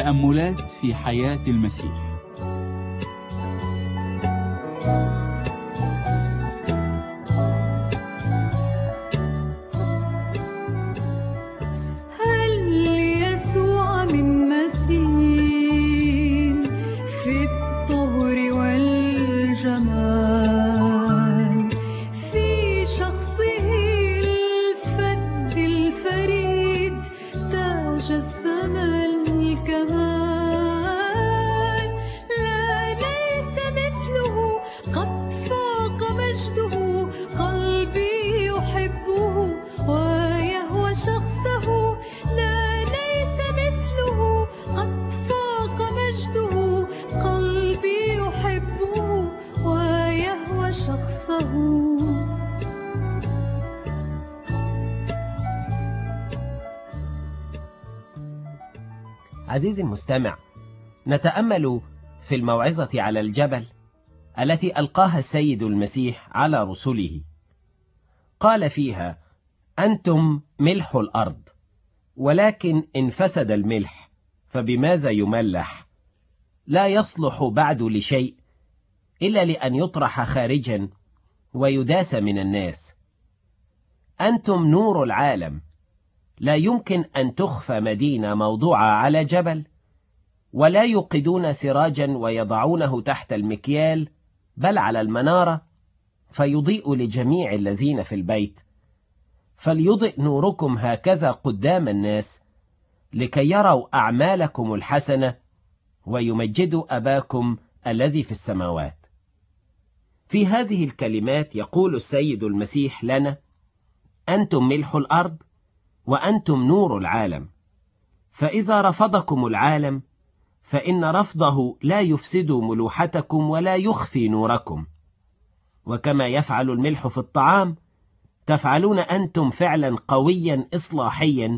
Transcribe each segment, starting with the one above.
تأملات في حياة المسيح. هل يسوع من مثيل في الطهر والجمال، في شخصه الفذ الفريد تاج السما الكمال. لا ليس مثله قد فاق مجده، قلبي يحبه ويهوى شخصه. لا ليس مثله قد فاق مجده، قلبي يحبه ويهوى شخصه. عزيزي المستمع، نتأمل في الموعظة على الجبل التي ألقاها السيد المسيح على رسله. قال فيها: أنتم ملح الأرض، ولكن إن فسد الملح فبماذا يملح؟ لا يصلح بعد لشيء إلا لأن يطرح خارجا ويداس من الناس. أنتم نور العالم، لا يمكن أن تخفى مدينة موضوعة على جبل، ولا يوقدون سراجا ويضعونه تحت المكيال، بل على المنارة، فيضيء لجميع الذين في البيت. فليضئ نوركم هكذا قدام الناس، لكي يروا أعمالكم الحسنة ويمجدوا أباكم الذي في السماوات. في هذه الكلمات يقول السيد المسيح لنا: أنتم ملح الأرض، وأنتم نور العالم. فإذا رفضكم العالم، فإن رفضه لا يفسد ملوحتكم ولا يخفي نوركم. وكما يفعل الملح في الطعام، تفعلون أنتم فعلا قويا إصلاحيا،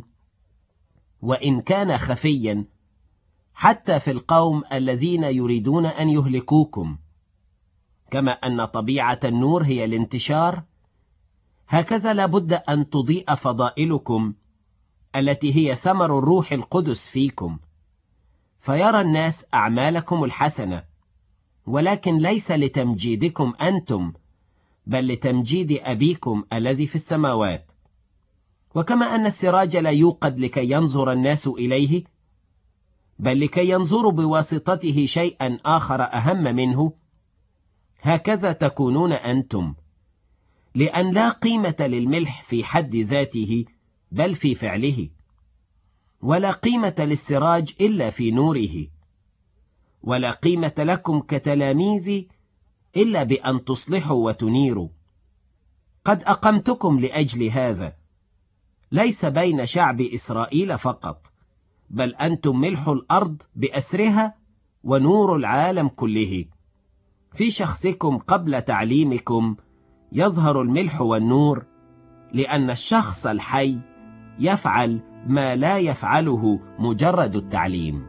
وإن كان خفيا، حتى في القوم الذين يريدون أن يهلكوكم. كما أن طبيعة النور هي الانتشار، هكذا لابد أن تضيء فضائلكم التي هي ثمر الروح القدس فيكم، فيرى الناس أعمالكم الحسنة، ولكن ليس لتمجيدكم أنتم، بل لتمجيد أبيكم الذي في السماوات. وكما أن السراج لا يوقد لكي ينظر الناس إليه، بل لكي ينظروا بواسطته شيئا آخر أهم منه، هكذا تكونون أنتم، لأن لا قيمة للملح في حد ذاته بل في فعله، ولا قيمة للسراج إلا في نوره، ولا قيمة لكم كتلاميذي إلا بأن تصلحوا وتنيروا. قد أقمتكم لأجل هذا، ليس بين شعب إسرائيل فقط، بل أنتم ملح الأرض بأسرها ونور العالم كله. في شخصكم قبل تعليمكم يظهر الملح والنور، لأن الشخص الحي يفعل ما لا يفعله مجرد التعليم.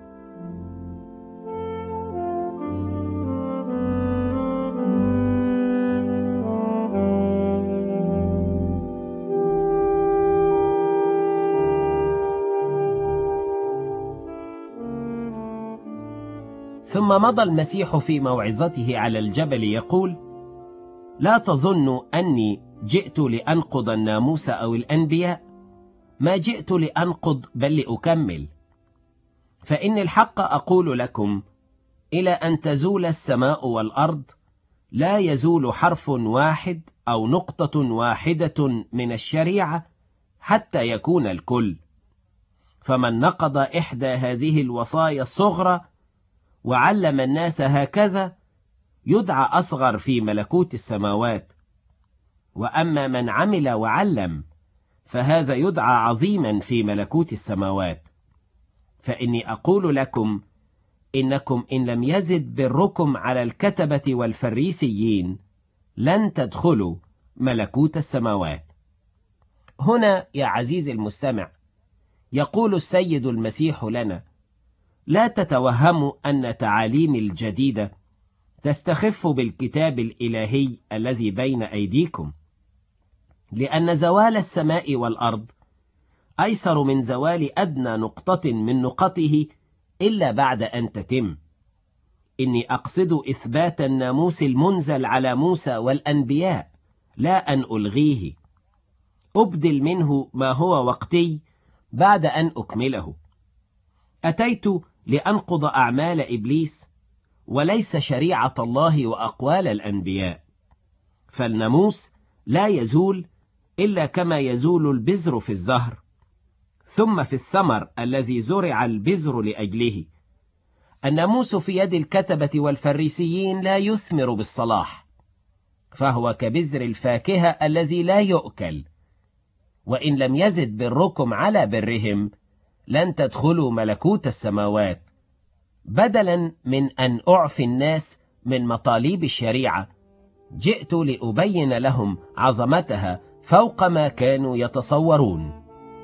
ثم مضى المسيح في موعظته على الجبل يقول: لا تظنوا أني جئت لأنقض الناموس أو الأنبياء، ما جئت لأنقض بل لأكمل. فإن الحق أقول لكم، إلى أن تزول السماء والأرض لا يزول حرف واحد أو نقطة واحدة من الشريعة حتى يكون الكل. فمن نقض إحدى هذه الوصايا الصغرى وعلم الناس هكذا يدعى أصغر في ملكوت السماوات. وأما من عمل وعلم فهذا يدعى عظيما في ملكوت السماوات. فإني أقول لكم إنكم إن لم يزد بركم على الكتبة والفريسيين لن تدخلوا ملكوت السماوات. هنا يا عزيزي المستمع يقول السيد المسيح لنا: لا تتوهموا أن تعاليم الجديدة تستخف بالكتاب الإلهي الذي بين أيديكم، لأن زوال السماء والأرض أيسر من زوال أدنى نقطة من نقطه إلا بعد أن تتم. إني أقصد إثبات الناموس المنزل على موسى والأنبياء، لا أن ألغيه. أبدل منه ما هو وقتي بعد أن أكمله. أتيت لأنقض أعمال إبليس وليس شريعة الله وأقوال الأنبياء. فالناموس لا يزول إلا كما يزول البذر في الزهر، ثم في الثمر الذي زرع البذر لأجله. الناموس في يد الكتبة والفريسيين لا يثمر بالصلاح، فهو كبذر الفاكهة الذي لا يؤكل. وإن لم يزد بركم على برهم لن تدخلوا ملكوت السماوات. بدلا من أن أعفي الناس من مطالب الشريعة، جئت لأبين لهم عظمتها فوق ما كانوا يتصورون.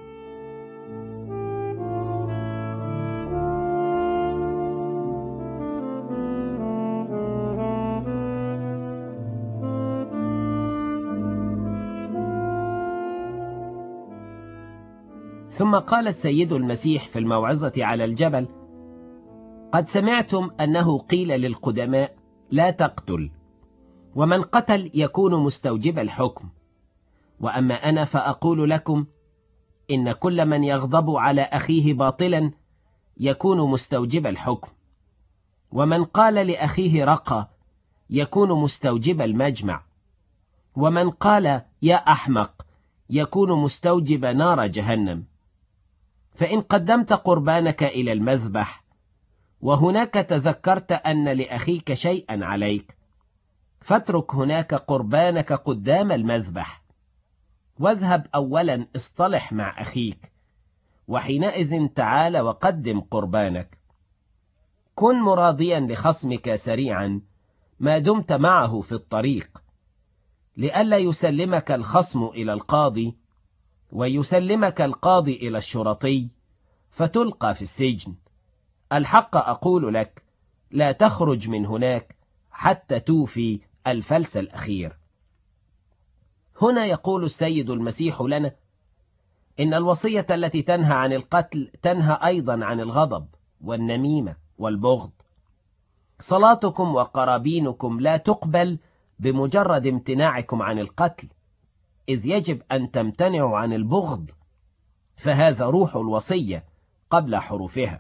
ثم قال السيد المسيح في الموعظة على الجبل: قد سمعتم أنه قيل للقدماء لا تقتل، ومن قتل يكون مستوجب الحكم. وأما أنا فأقول لكم إن كل من يغضب على أخيه باطلا يكون مستوجب الحكم، ومن قال لأخيه رقى يكون مستوجب المجمع، ومن قال يا أحمق يكون مستوجب نار جهنم. فإن قدمت قربانك إلى المذبح وهناك تذكرت أن لأخيك شيئا عليك، فاترك هناك قربانك قدام المذبح، واذهب أولا اصطلح مع أخيك، وحينئذ تعال وقدم قربانك. كن مراضيا لخصمك سريعا ما دمت معه في الطريق، لئلا يسلمك الخصم إلى القاضي، ويسلمك القاضي إلى الشرطي، فتلقى في السجن. الحق أقول لك، لا تخرج من هناك حتى توفي الفلس الأخير. هنا يقول السيد المسيح لنا إن الوصية التي تنهى عن القتل تنهى أيضا عن الغضب والنميمة والبغض. صلاتكم وقرابينكم لا تقبل بمجرد امتناعكم عن القتل، إذ يجب أن تمتنعوا عن البغض، فهذا روح الوصية قبل حروفها.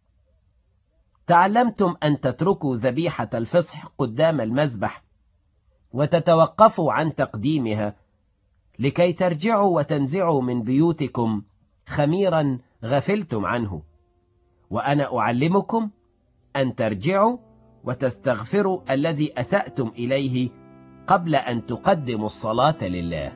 تعلمتم أن تتركوا ذبيحة الفصح قدام المذبح وتتوقفوا عن تقديمها، لكي ترجعوا وتنزعوا من بيوتكم خميرا غفلتم عنه. وأنا أعلمكم أن ترجعوا وتستغفروا الذي أسأتم إليه قبل أن تقدموا الصلاة لله.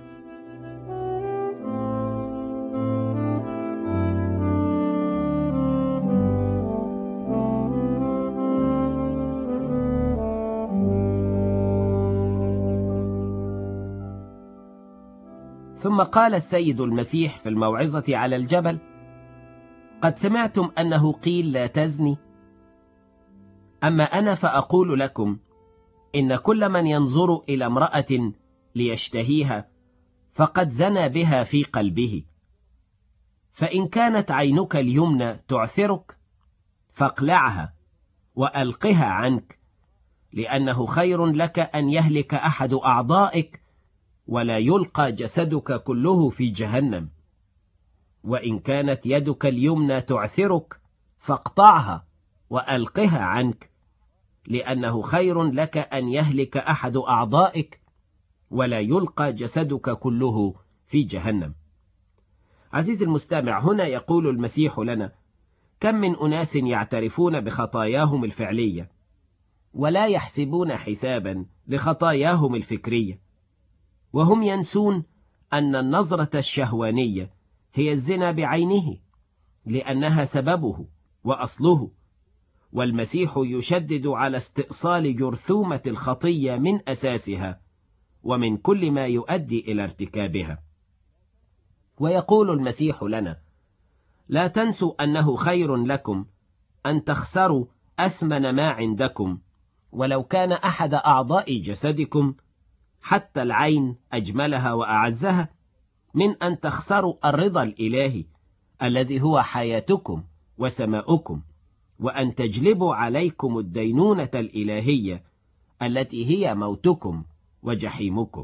ثم قال السيد المسيح في الموعظة على الجبل: قد سمعتم أنه قيل لا تزني، أما أنا فأقول لكم إن كل من ينظر إلى امرأة ليشتهيها فقد زنى بها في قلبه. فإن كانت عينك اليمنى تعثرك فاقلعها وألقها عنك، لأنه خير لك أن يهلك أحد أعضائك ولا يلقى جسدك كله في جهنم. وإن كانت يدك اليمنى تعثرك فاقطعها وألقها عنك، لأنه خير لك أن يهلك أحد أعضائك ولا يلقى جسدك كله في جهنم. عزيزي المستمع، هنا يقول المسيح لنا: كم من أناس يعترفون بخطاياهم الفعلية ولا يحسبون حسابا لخطاياهم الفكرية، وهم ينسون أن النظرة الشهوانية هي الزنا بعينه، لأنها سببه وأصله. والمسيح يشدد على استئصال جرثومة الخطية من أساسها ومن كل ما يؤدي إلى ارتكابها. ويقول المسيح لنا: لا تنسوا أنه خير لكم أن تخسروا أثمن ما عندكم ولو كان أحد أعضاء جسدكم، حتى العين أجملها وأعزها، من أن تخسروا الرضا الإلهي الذي هو حياتكم وسماؤكم، وأن تجلبوا عليكم الدينونة الإلهية التي هي موتكم وجحيمكم.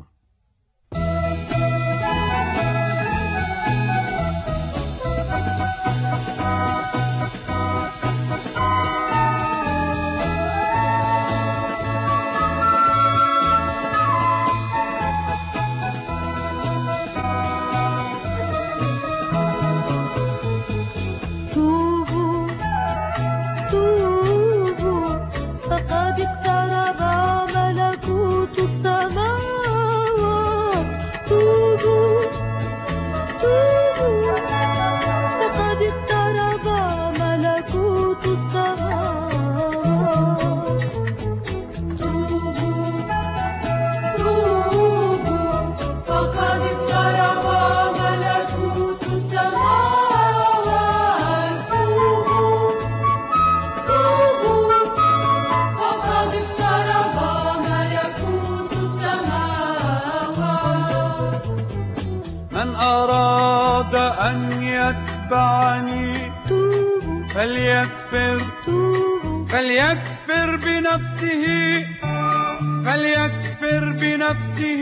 من أراد أن يتبعني فليكفر بنفسه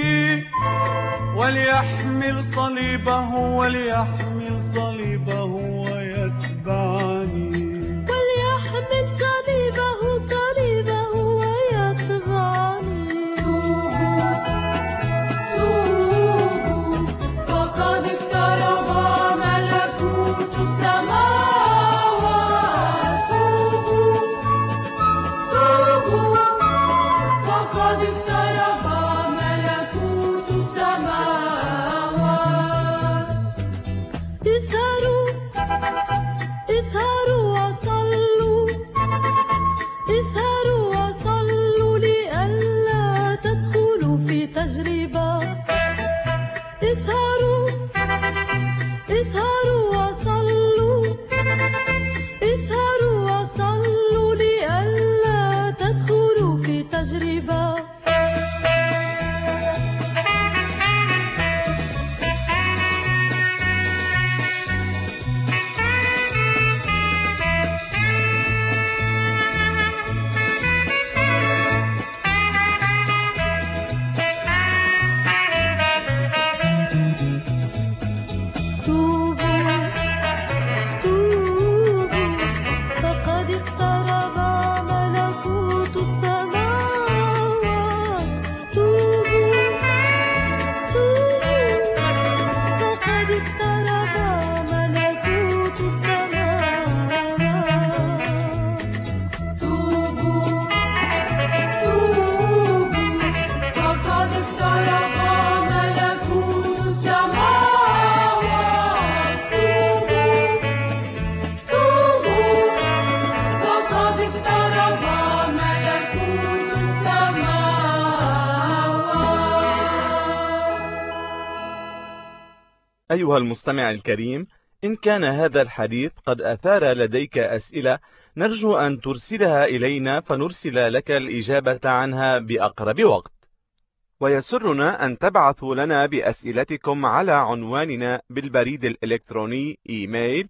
وليحمل صليبه ويتبعني. أيها المستمع الكريم، إن كان هذا الحديث قد أثار لديك أسئلة نرجو أن ترسلها إلينا فنرسل لك الإجابة عنها بأقرب وقت. ويسرنا أن تبعثوا لنا بأسئلتكم على عنواننا بالبريد الإلكتروني إيميل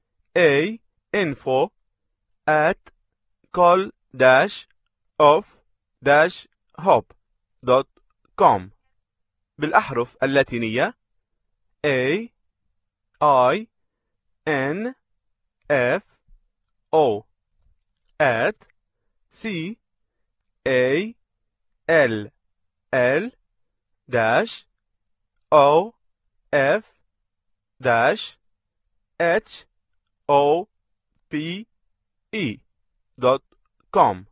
info@call-of-hope.com بالأحرف اللاتينية AINFO@call-of-hope.com.